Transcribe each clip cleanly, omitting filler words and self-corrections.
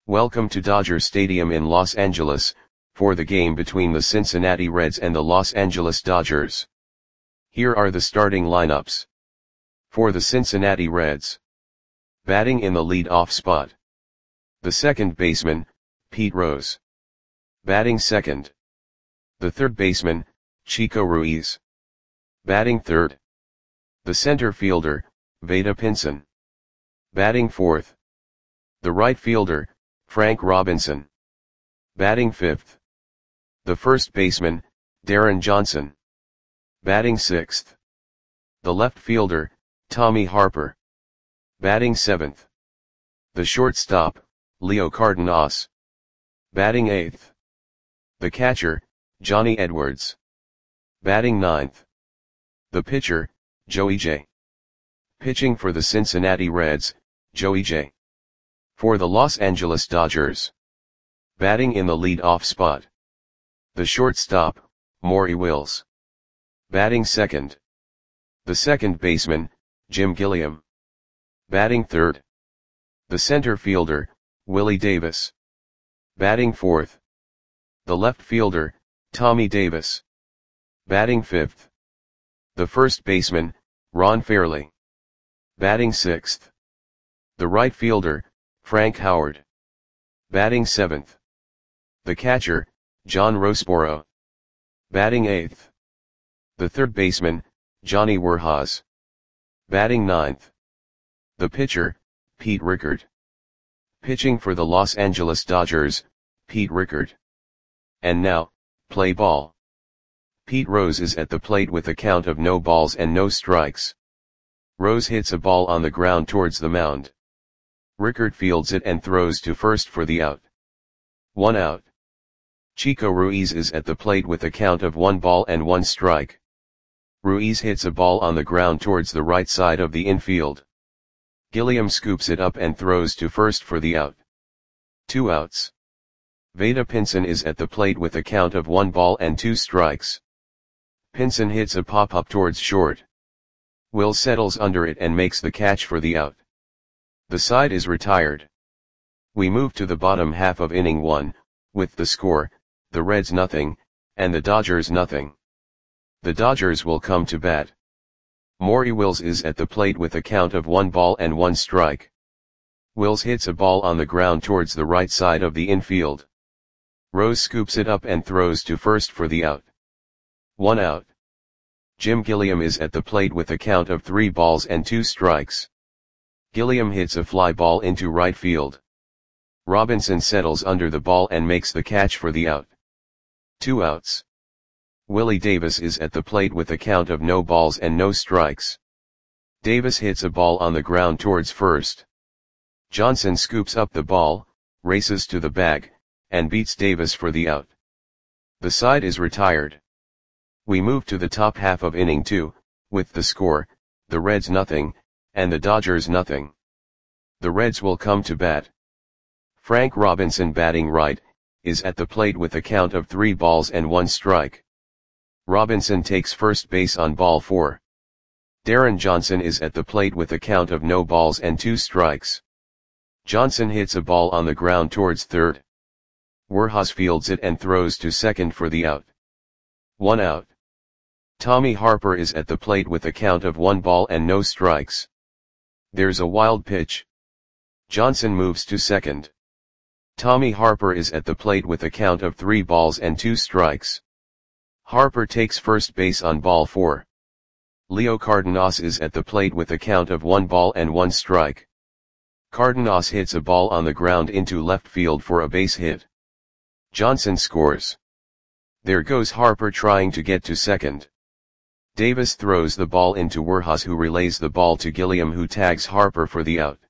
Welcome to Dodger Stadium in Los Angeles, for the game between the Cincinnati Reds and the Los Angeles Dodgers. Here are the starting lineups. For the Cincinnati Reds. Batting in the lead-off spot. The second baseman, Pete Rose. Batting second. The third baseman, Chico Ruiz. Batting third. The center fielder, Vada Pinson. Batting fourth. The right fielder, Frank Robinson. Batting fifth. The first baseman, Darren Johnson. Batting sixth. The left fielder, Tommy Harper. Batting seventh. The shortstop, Leo Cardenas. Batting eighth. The catcher, Johnny Edwards. Batting ninth. The pitcher, Joey J. Pitching for the Cincinnati Reds, Joey J. For the Los Angeles Dodgers. Batting in the lead-off spot. The shortstop, Maury Wills. Batting second. The second baseman, Jim Gilliam. Batting third. The center fielder, Willie Davis. Batting fourth. The left fielder, Tommy Davis. Batting fifth. The first baseman, Ron Fairly. Batting sixth. The right fielder, Frank Howard. Batting seventh. The catcher, John Roseboro. Batting eighth. The third baseman, Johnny Werhas. Batting ninth. The pitcher, Pete Rickard. Pitching for the Los Angeles Dodgers, Pete Rickard. And now, play ball. Pete Rose is at the plate with a count of no balls and no strikes. Rose hits a ball on the ground towards the mound. Rickard fields it and throws to first for the out. 1 out. Chico Ruiz is at the plate with a count of 1 ball and 1 strike. Ruiz hits a ball on the ground towards the right side of the infield. Gilliam scoops it up and throws to first for the out. 2 outs. Vada Pinson is at the plate with a count of 1 ball and 2 strikes. Pinson hits a pop-up towards short. Will settles under it and makes the catch for the out. The side is retired. We move to the bottom half of inning 1, with the score, the Reds nothing, and the Dodgers nothing. The Dodgers will come to bat. Maury Wills is at the plate with a count of 1 ball and 1 strike. Wills hits a ball on the ground towards the right side of the infield. Rose scoops it up and throws to first for the out. 1 out. Jim Gilliam is at the plate with a count of 3 balls and 2 strikes. Gilliam hits a fly ball into right field. Robinson settles under the ball and makes the catch for the out. 2 outs. Willie Davis is at the plate with a count of no balls and no strikes. Davis hits a ball on the ground towards first. Johnson scoops up the ball, races to the bag, and beats Davis for the out. The side is retired. We move to the top half of inning 2, with the score, the Reds nothing, and the Dodgers nothing. The Reds will come to bat. Frank Robinson, batting right, is at the plate with a count of 3 balls and 1 strike. Robinson takes first base on ball 4. Darren Johnson is at the plate with a count of no balls and 2 strikes. Johnson hits a ball on the ground towards third. Werhas fields it and throws to second for the out. 1 out. Tommy Harper is at the plate with a count of 1 ball and no strikes. There's a wild pitch. Johnson moves to second. Tommy Harper is at the plate with a count of 3 balls and 2 strikes. Harper takes first base on ball 4. Leo Cardenas is at the plate with a count of 1 ball and 1 strike. Cardenas hits a ball on the ground into left field for a base hit. Johnson scores. There goes Harper trying to get to second. Davis throws the ball into Werhas, who relays the ball to Gilliam, who tags Harper for the out.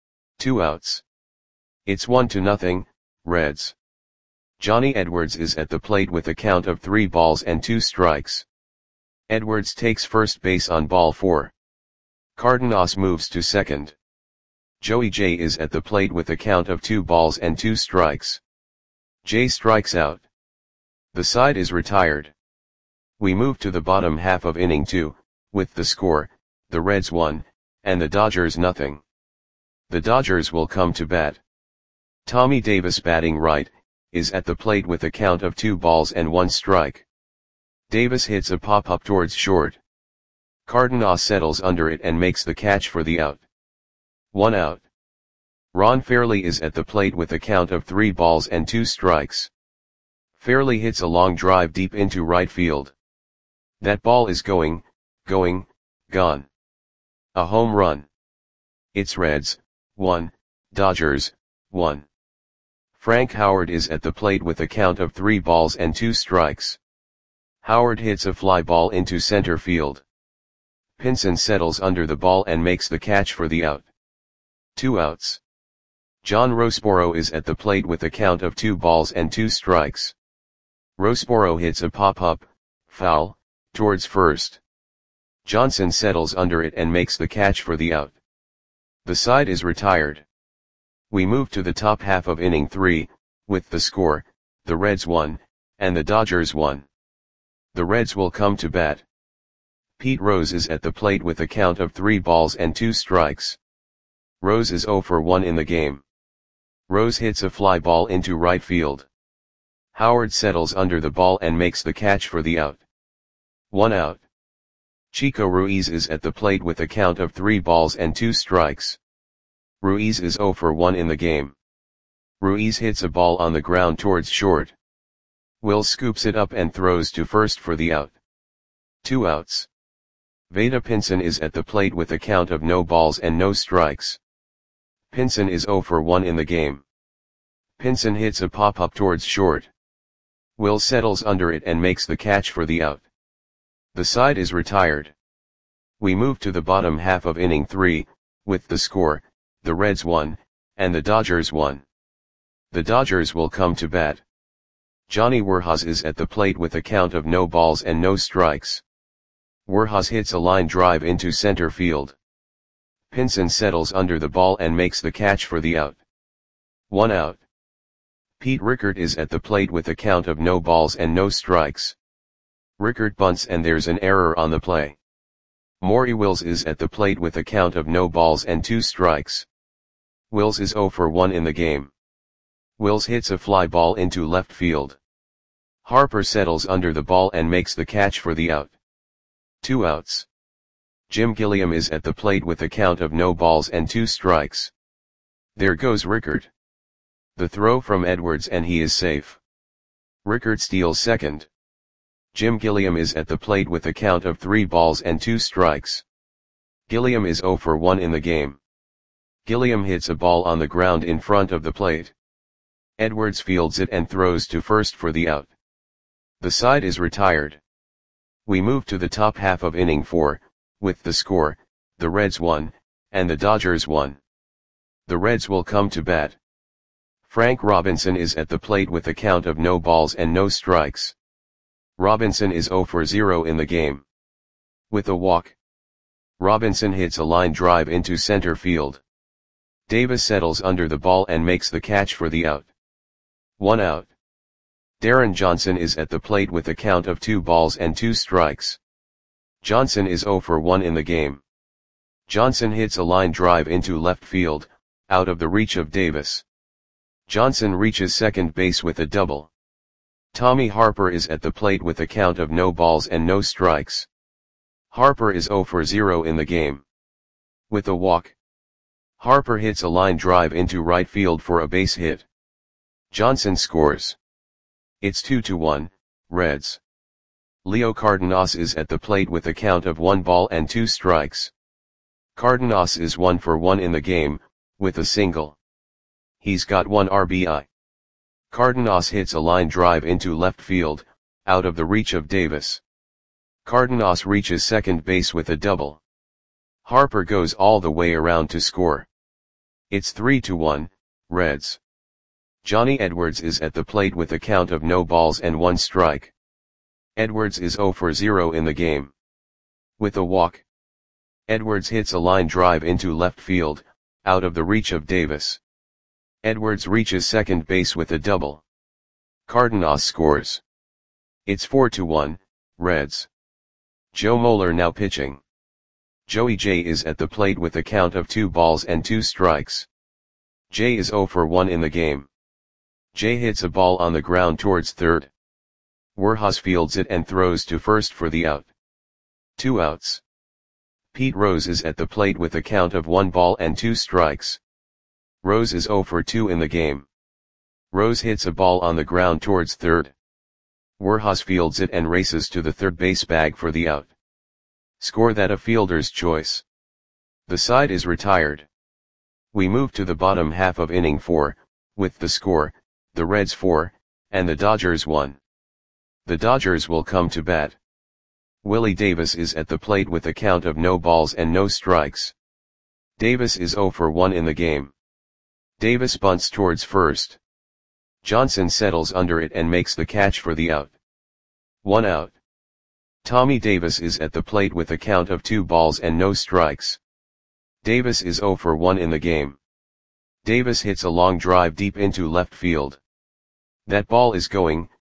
2 outs. It's 1-0, Reds. Johnny Edwards is at the plate with a count of 3 balls and 2 strikes. Edwards takes first base on ball 4. Cardenas moves to second. Joey J is at the plate with a count of 2 balls and 2 strikes. J strikes out. The side is retired. We move to the bottom half of inning 2, with the score, the Reds 1, and the Dodgers nothing. The Dodgers will come to bat. Tommy Davis batting right, is at the plate with a count of 2 balls and 1 strike. Davis hits a pop-up towards short. Cardenas settles under it and makes the catch for the out. 1 out. Ron Fairley is at the plate with a count of 3 balls and 2 strikes. Fairley hits a long drive deep into right field. That ball is gone. A home run. It's Reds, 1, Dodgers, 1. Frank Howard is at the plate with a count of 3 balls and 2 strikes. Howard hits a fly ball into center field. Pinson settles under the ball and makes the catch for the out. 2 outs. John Roseboro is at the plate with a count of 2 balls and 2 strikes. Roseboro hits a pop-up, foul, towards first. Johnson settles under it and makes the catch for the out. The side is retired. We move to the top half of inning 3, with the score, the Reds 1, and the Dodgers 1. The Reds will come to bat. Pete Rose is at the plate with a count of 3 balls and 2 strikes. Rose is 0 for 1 in the game. Rose hits a fly ball into right field. Howard settles under the ball and makes the catch for the out. 1 out. Chico Ruiz is at the plate with a count of 3 balls and 2 strikes. Ruiz is 0 for 1 in the game. Ruiz hits a ball on the ground towards short. Will scoops it up and throws to first for the out. 2 outs. Vada Pinson is at the plate with a count of no balls and no strikes. Pinson is 0 for 1 in the game. Pinson hits a pop-up towards short. Will settles under it and makes the catch for the out. The side is retired. We move to the bottom half of inning 3, with the score, the Reds 1, and the Dodgers 1. The Dodgers will come to bat. Johnny Werhas is at the plate with a count of no balls and no strikes. Werhas hits a line drive into center field. Pinson settles under the ball and makes the catch for the out. 1 out. Pete Rickert is at the plate with a count of no balls and no strikes. Rickert bunts and there's an error on the play. Maury Wills is at the plate with a count of no balls and 2 strikes. Wills is 0 for 1 in the game. Wills hits a fly ball into left field. Harper settles under the ball and makes the catch for the out. 2 outs. Jim Gilliam is at the plate with a count of no balls and 2 strikes. There goes Rickert. The throw from Edwards and he is safe. Rickert steals second. Jim Gilliam is at the plate with a count of 3 balls and 2 strikes. Gilliam is 0 for 1 in the game. Gilliam hits a ball on the ground in front of the plate. Edwards fields it and throws to first for the out. The side is retired. We move to the top half of inning 4, with the score, the Reds 1, and the Dodgers 1. The Reds will come to bat. Frank Robinson is at the plate with a count of no balls and no strikes. Robinson is 0 for 0 in the game. With a walk. Robinson hits a line drive into center field. Davis settles under the ball and makes the catch for the out. 1 out. Darren Johnson is at the plate with a count of 2 balls and 2 strikes. Johnson is 0 for 1 in the game. Johnson hits a line drive into left field, out of the reach of Davis. Johnson reaches second base with a double. Tommy Harper is at the plate with a count of no balls and no strikes. Harper is 0 for 0 in the game. With a walk. Harper hits a line drive into right field for a base hit. Johnson scores. It's 2-1, Reds. Leo Cardenas is at the plate with a count of 1 ball and 2 strikes. Cardenas is 1 for 1 in the game, with a single. He's got 1 RBI. Cardenas hits a line drive into left field, out of the reach of Davis. Cardenas reaches second base with a double. Harper goes all the way around to score. It's 3-1, Reds. Johnny Edwards is at the plate with a count of no balls and 1 strike. Edwards is 0 for 0 in the game. With a walk. Edwards hits a line drive into left field, out of the reach of Davis. Edwards reaches second base with a double. Cardenas scores. It's 4-1, Reds. Joe Moeller now pitching. Joey J is at the plate with a count of 2 balls and 2 strikes. Jay is 0 for 1 in the game. Jay hits a ball on the ground towards third. Warhas fields it and throws to first for the out. 2 outs. Pete Rose is at the plate with a count of 1 ball and 2 strikes. Rose is 0 for 2 in the game. Rose hits a ball on the ground towards third. Warhas fields it and races to the third base bag for the out. Score that a fielder's choice. The side is retired. We move to the bottom half of inning 4, with the score, the Reds 4, and the Dodgers 1. The Dodgers will come to bat. Willie Davis is at the plate with a count of no balls and no strikes. Davis is 0 for 1 in the game. Davis bunts towards first. Johnson settles under it and makes the catch for the out. 1 out. Tommy Davis is at the plate with a count of 2 balls and no strikes. Davis is 0 for 1 in the game. Davis hits a long drive deep into left field. That ball is going,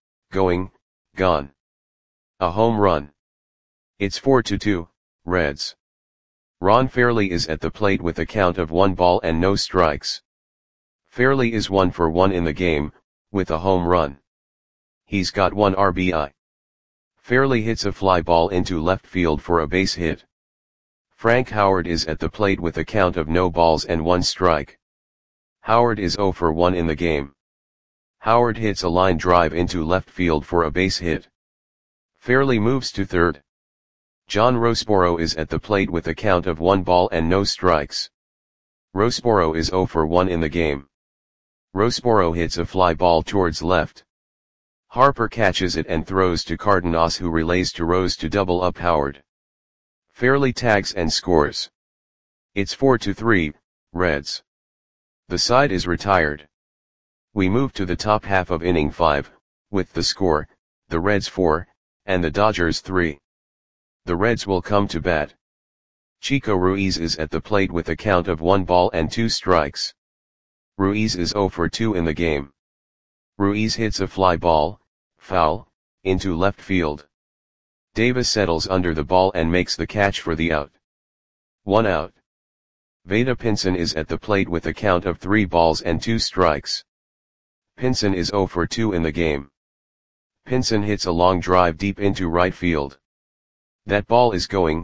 gone. A home run. It's 4-2, Reds. Ron Fairly is at the plate with a count of 1 ball and no strikes. Fairly is 1 for 1 in the game, with a home run. He's got 1 RBI. Fairly hits a fly ball into left field for a base hit. Frank Howard is at the plate with a count of no balls and 1 strike. Howard is 0 for 1 in the game. Howard hits a line drive into left field for a base hit. Fairly moves to third. John Roseboro is at the plate with a count of 1 ball and no strikes. Roseboro is 0 for 1 in the game. Roseboro hits a fly ball towards left. Harper catches it and throws to Cardenas, who relays to Rose to double up Howard. Fairly tags and scores. It's 4-3, Reds. The side is retired. We move to the top half of inning 5, with the score, the Reds 4, and the Dodgers 3. The Reds will come to bat. Chico Ruiz is at the plate with a count of 1 ball and 2 strikes. Ruiz is 0 for 2 in the game. Ruiz hits a fly ball, foul, into left field. Davis settles under the ball and makes the catch for the out. 1 out. Vada Pinson is at the plate with a count of 3 balls and 2 strikes. Pinson is 0 for 2 in the game. Pinson hits a long drive deep into right field. That ball is going,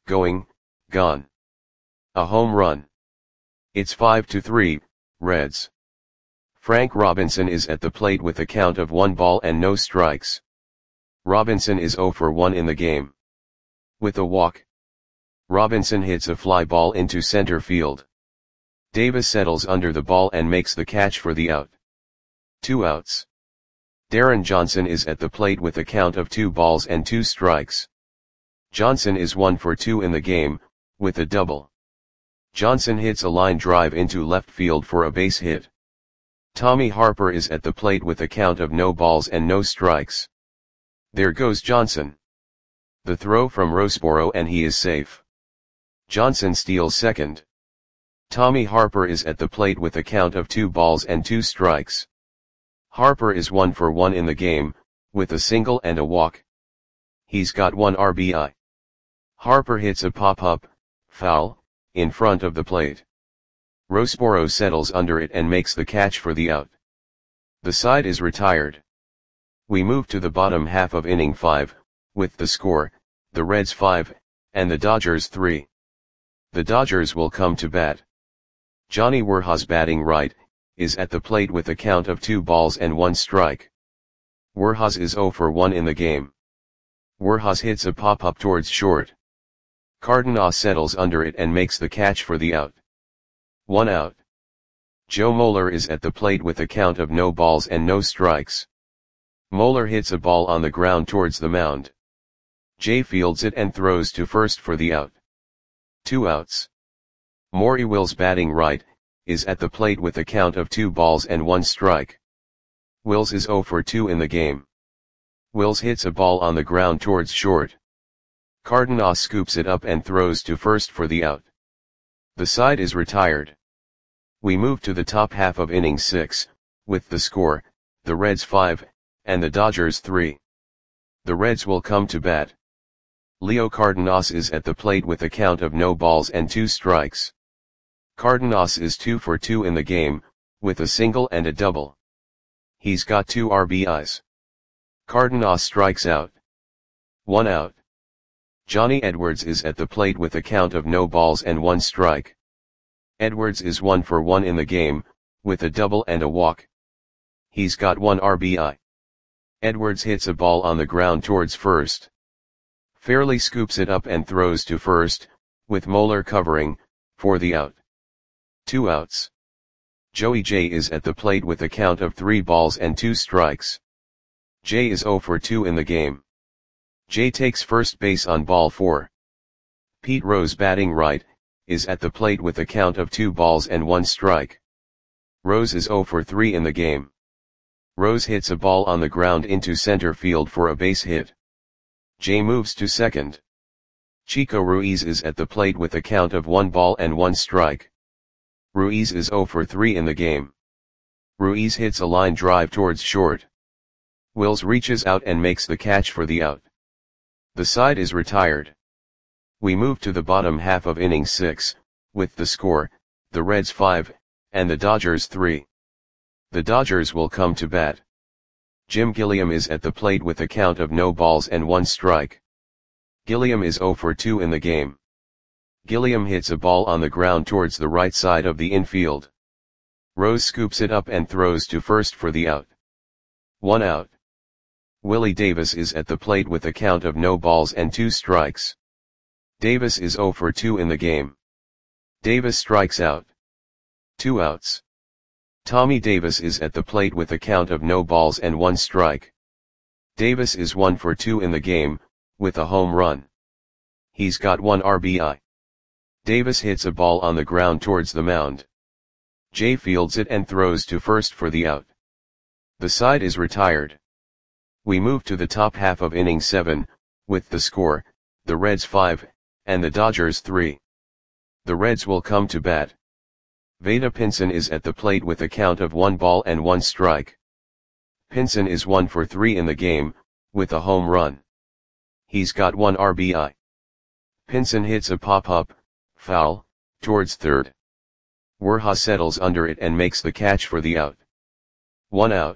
gone. A home run. It's 5-3, Reds. Frank Robinson is at the plate with a count of 1 ball and no strikes. Robinson is 0 for 1 in the game. With a walk. Robinson hits a fly ball into center field. Davis settles under the ball and makes the catch for the out. 2 outs. Darren Johnson is at the plate with a count of 2 balls and 2 strikes. Johnson is 1 for 2 in the game, with a double. Johnson hits a line drive into left field for a base hit. Tommy Harper is at the plate with a count of no balls and no strikes. There goes Johnson. The throw from Roseboro and he is safe. Johnson steals second. Tommy Harper is at the plate with a count of 2 balls and 2 strikes. Harper is 1 for 1 in the game, with a single and a walk. He's got 1 RBI. Harper hits a pop-up, foul, in front of the plate. Roseboro settles under it and makes the catch for the out. The side is retired. We move to the bottom half of inning 5, with the score, the Reds 5, and the Dodgers 3. The Dodgers will come to bat. Johnny Warhas, batting right, is at the plate with a count of 2 balls and 1 strike. Warhas is 0 for 1 in the game. Warhas hits a pop-up towards short. Cardenas settles under it and makes the catch for the out. 1 out. Joe Moeller is at the plate with a count of no balls and no strikes. Moeller hits a ball on the ground towards the mound. Jay fields it and throws to first for the out. 2 outs. Maury Wills, batting right, is at the plate with a count of 2 balls and 1 strike. Wills is 0 for 2 in the game. Wills hits a ball on the ground towards short. Cardenas scoops it up and throws to first for the out. The side is retired. We move to the top half of inning 6, with the score, the Reds 5, and the Dodgers 3. The Reds will come to bat. Leo Cardenas is at the plate with a count of no balls and 2 strikes. Cardenas is 2 for 2 in the game, with a single and a double. He's got 2 RBIs. Cardenas strikes out. 1 out. Johnny Edwards is at the plate with a count of no balls and 1 strike. Edwards is 1 for 1 in the game, with a double and a walk. He's got 1 RBI. Edwards hits a ball on the ground towards first. Fairley scoops it up and throws to first, with Moeller covering, for the out. 2 outs. Joey J is at the plate with a count of 3 balls and 2 strikes. J is 0 for 2 in the game. J takes first base on ball 4. Pete Rose, batting right, is at the plate with a count of 2 balls and 1 strike. Rose is 0 for 3 in the game. Rose hits a ball on the ground into center field for a base hit. J moves to second. Chico Ruiz is at the plate with a count of 1 ball and 1 strike. Ruiz is 0 for 3 in the game. Ruiz hits a line drive towards short. Wills reaches out and makes the catch for the out. The side is retired. We move to the bottom half of inning 6, with the score, the Reds 5, and the Dodgers 3. The Dodgers will come to bat. Jim Gilliam is at the plate with a count of no balls and 1 strike. Gilliam is 0 for 2 in the game. Gilliam hits a ball on the ground towards the right side of the infield. Rose scoops it up and throws to first for the out. 1 out. Willie Davis is at the plate with a count of no balls and 2 strikes. Davis is 0 for 2 in the game. Davis strikes out. 2 outs. Tommy Davis is at the plate with a count of no balls and 1 strike. Davis is 1 for 2 in the game, with a home run. He's got 1 RBI. Davis hits a ball on the ground towards the mound. Jay fields it and throws to first for the out. The side is retired. We move to the top half of inning 7, with the score, the Reds 5, and the Dodgers 3. The Reds will come to bat. Vada Pinson is at the plate with a count of 1 ball and 1 strike. Pinson is 1 for 3 in the game, with a home run. He's got 1 RBI. Pinson hits a pop-up, foul, towards third. Werha settles under it and makes the catch for the out. 1 out.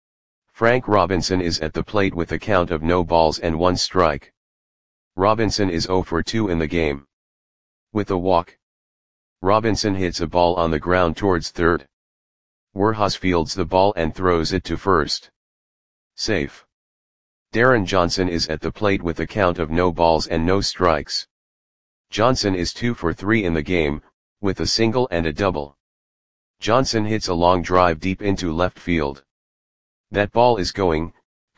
Frank Robinson is at the plate with a count of no balls and 1 strike. Robinson is 0 for 2 in the game. With a walk. Robinson hits a ball on the ground towards third. Werhas fields the ball and throws it to first. Safe. Darren Johnson is at the plate with a count of no balls and no strikes. Johnson is 2 for 3 in the game, with a single and a double. Johnson hits a long drive deep into left field. That ball is gone.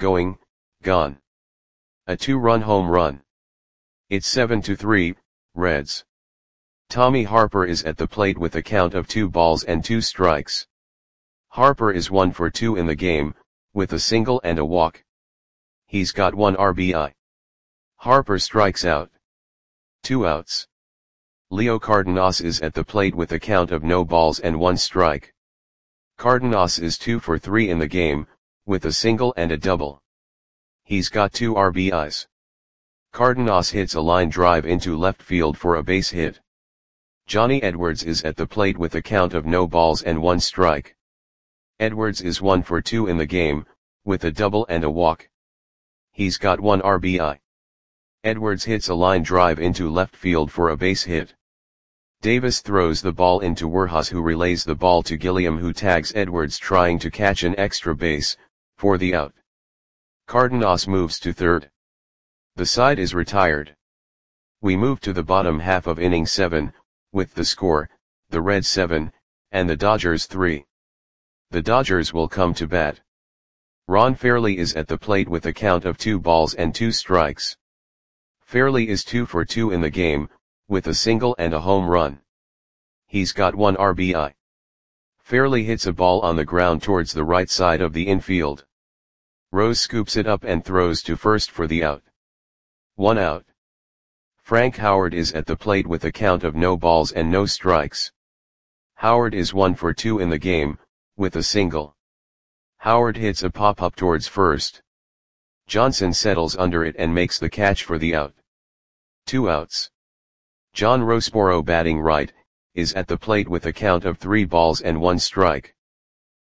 A 2-run home run. It's 7-3, Reds. Tommy Harper is at the plate with a count of 2 balls and 2 strikes. Harper is 1 for 2 in the game, with a single and a walk. He's got 1 RBI. Harper strikes out. 2 outs. Leo Cardenas is at the plate with a count of no balls and 1 strike. Cardenas is 2 for 3 in the game, with a single and a double. He's got 2 RBIs. Cardenas hits a line drive into left field for a base hit. Johnny Edwards is at the plate with a count of no balls and 1 strike. Edwards is 1 for 2 in the game, with a double and a walk. He's got 1 RBI. Edwards hits a line drive into left field for a base hit. Davis throws the ball into Werhas, who relays the ball to Gilliam, who tags Edwards trying to catch an extra base, for the out. Cardenas moves to third. The side is retired. We move to the bottom half of inning 7, with the score, the Reds 7, and the Dodgers 3. The Dodgers will come to bat. Ron Fairley is at the plate with a count of 2 balls and 2 strikes. Fairley is 2 for 2 in the game, with a single and a home run. He's got 1 RBI. Fairley hits a ball on the ground towards the right side of the infield. Rose scoops it up and throws to first for the out. 1 out. Frank Howard is at the plate with a count of no balls and no strikes. Howard is 1 for 2 in the game, with a single. Howard hits a pop-up towards first. Johnson settles under it and makes the catch for the out. 2 outs. John Rosporo, batting right, is at the plate with a count of 3 balls and 1 strike.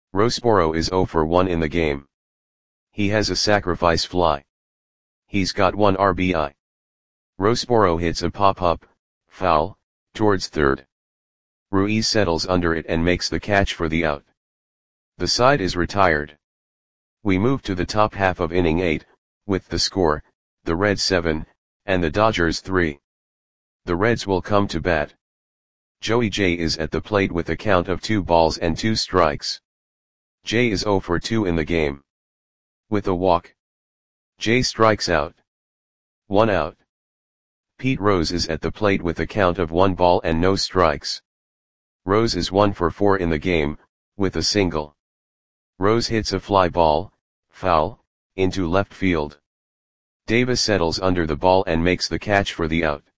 Rosboro is 0 for 1 in the game. He has a sacrifice fly. He's got 1 RBI. Rosboro hits a pop-up, foul, towards third. Ruiz settles under it and makes the catch for the out. The side is retired. We move to the top half of inning 8, with the score, the Reds 7, and the Dodgers 3. The Reds will come to bat. Joey J is at the plate with a count of 2 balls and 2 strikes. J is 0 for 2 in the game. With a walk, J strikes out. 1 out. Pete Rose is at the plate with a count of 1 ball and no strikes. Rose is 1 for 4 in the game, with a single. Rose hits a fly ball, foul, into left field. Davis settles under the ball and makes the catch for the out.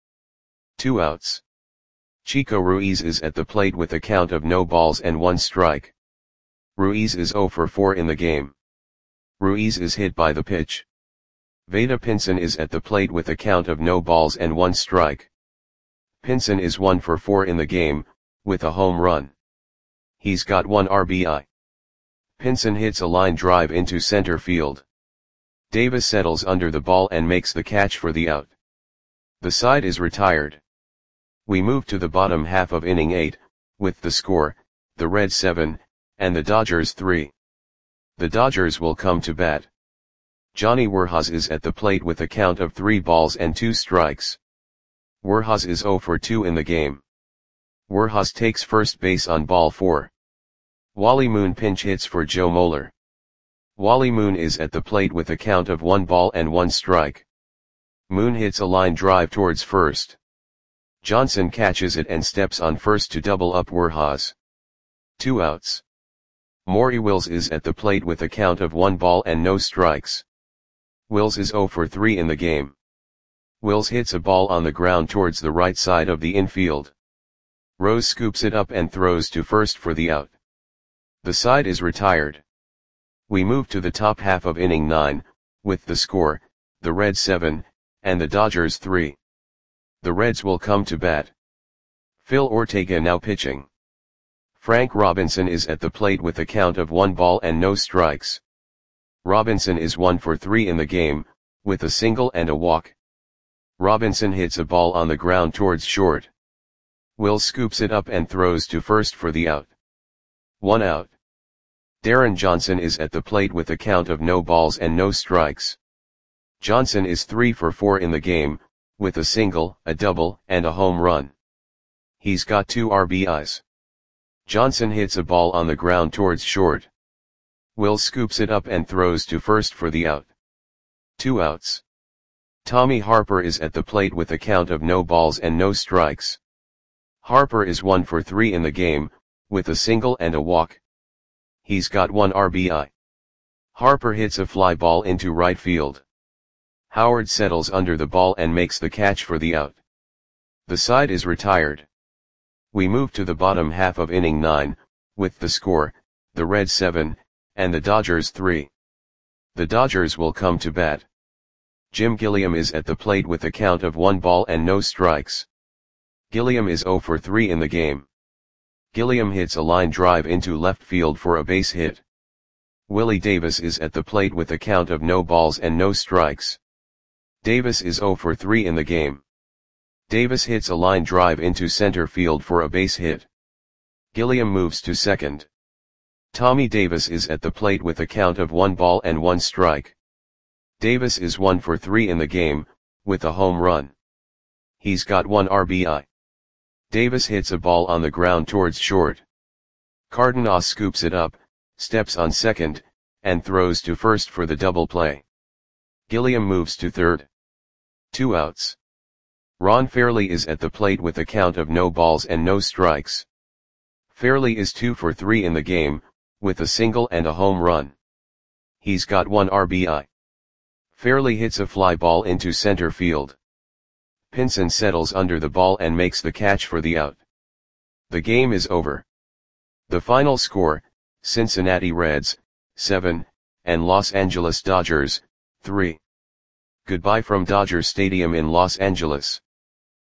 2 outs. Chico Ruiz is at the plate with a count of no balls and 1 strike. Ruiz is 0 for 4 in the game. Ruiz is hit by the pitch. Vada Pinson is at the plate with a count of no balls and 1 strike. Pinson is 1 for 4 in the game, with a home run. He's got 1 RBI. Pinson hits a line drive into center field. Davis settles under the ball and makes the catch for the out. The side is retired. We move to the bottom half of inning 8, with the score, the Reds 7, and the Dodgers 3. The Dodgers will come to bat. Johnny Werhas is at the plate with a count of 3 balls and 2 strikes. Werhas is 0 for 2 in the game. Werhas takes first base on ball 4. Wally Moon pinch hits for Joe Moeller. Wally Moon is at the plate with a count of 1 ball and 1 strike. Moon hits a line drive towards first. Johnson catches it and steps on first to double up Werhas. 2 outs. Maury Wills is at the plate with a count of 1 ball and no strikes. Wills is 0 for 3 in the game. Wills hits a ball on the ground towards the right side of the infield. Rose scoops it up and throws to first for the out. The side is retired. We move to the top half of inning 9, with the score, the Reds 7, and the Dodgers 3. The Reds will come to bat. Phil Ortega now pitching. Frank Robinson is at the plate with a count of 1 ball and no strikes. Robinson is 1 for 3 in the game, with a single and a walk. Robinson hits a ball on the ground towards short. Will scoops it up and throws to first for the out. 1 out. Darren Johnson is at the plate with a count of no balls and no strikes. Johnson is 3 for 4 in the game, with a single, a double, and a home run. He's got 2 RBIs. Johnson hits a ball on the ground towards short. Will scoops it up and throws to first for the out. 2 outs. Tommy Harper is at the plate with a count of no balls and no strikes. Harper is 1 for 3 in the game, with a single and a walk. He's got 1 RBI. Harper hits a fly ball into right field. Howard settles under the ball and makes the catch for the out. The side is retired. We move to the bottom half of inning 9, with the score, the Reds 7, and the Dodgers 3. The Dodgers will come to bat. Jim Gilliam is at the plate with a count of 1 ball and no strikes. Gilliam is 0 for 3 in the game. Gilliam hits a line drive into left field for a base hit. Willie Davis is at the plate with a count of no balls and no strikes. Davis is 0 for 3 in the game. Davis hits a line drive into center field for a base hit. Gilliam moves to second. Tommy Davis is at the plate with a count of 1 ball and 1 strike. Davis is 1 for 3 in the game, with a home run. He's got 1 RBI. Davis hits a ball on the ground towards short. Cardenas scoops it up, steps on second, and throws to first for the double play. Gilliam moves to third. 2 outs. Ron Fairley is at the plate with a count of no balls and no strikes. Fairley is 2 for 3 in the game, with a single and a home run. He's got 1 RBI. Fairley hits a fly ball into center field. Pinson settles under the ball and makes the catch for the out. The game is over. The final score, Cincinnati Reds, 7, and Los Angeles Dodgers, 3. Goodbye from Dodger Stadium in Los Angeles.